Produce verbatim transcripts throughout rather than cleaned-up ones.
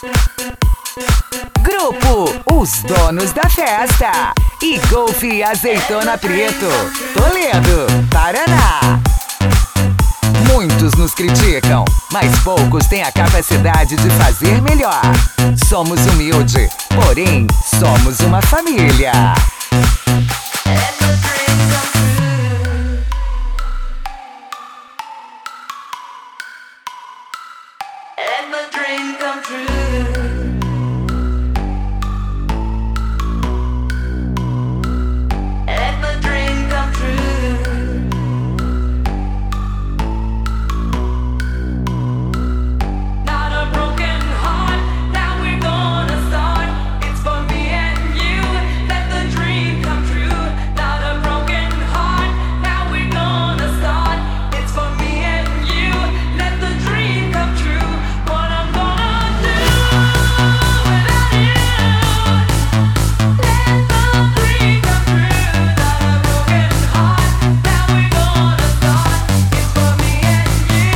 Grupo Os Donos da Festa e Golf Azeitona Preto, Toledo, Paraná. Muitos nos criticam, mas poucos têm a capacidade de fazer melhor. Somos humildes, porém somos uma família. Let my dream come true. Let my dream come true. Not a broken heart, now we're gonna start. It's for me and you. Let the dream come true. Not a broken heart, now we're gonna start. It's for me and you. Let the dream come true. What I'm gonna do without you. Let the dream come true. Not a broken heart, now we're gonna start. It's for me and you.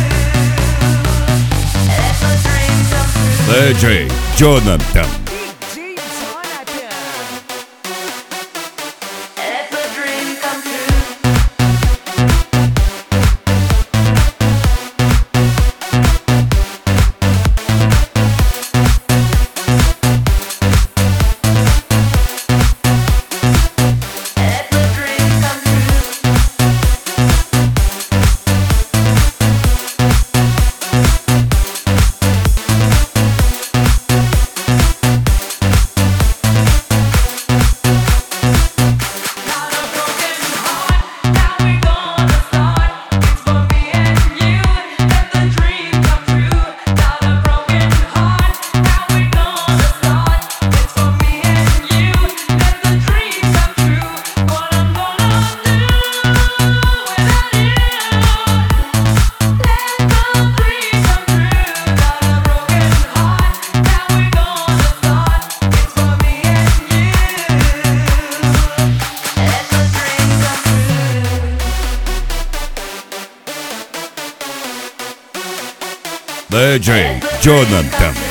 Let the dream come true. D J Jonathan. D J Jonathan. Let the dream come true. Let the dream come true. Not a broken heart, now we're gonna start. It's for me and you. Let the dream come true. Not a broken heart, now we're gonna start. It's for me and you. Let the dream come true. What I'm gonna do without you. Let the dream come true. Not a broken heart, now we're gonna start. It's for me and you. Let the dream come true. D J Jonathan.